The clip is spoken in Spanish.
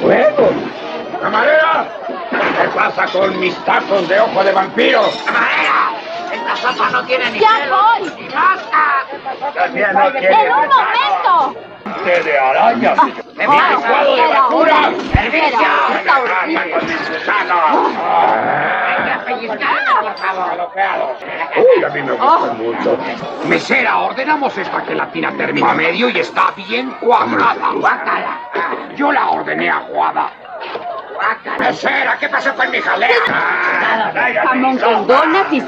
fuego. ¡Camarera! ¿Qué pasa con mis tacos de ojo de vampiro? ¡Camarera! ¡Esta sopa no tiene ni ¡Ya pelo! voy! ¡Ni mosca! Todavía no tiene ¡En un momento! de araña. ¡Me Ah, licuado de basura! ¡Servicio! Está horrible. ¡Con mis gusanos! ¡Venga, pellizcadme, por favor! Uy, a mí me gusta mucho. Mesera, ordenamos esta gelatina término medio y está bien cuajada. ¡Guácala! Yo la ordené aguada. ¡Guácala! Mesera, ¿qué pasó con mi jalea? Jamón con donas y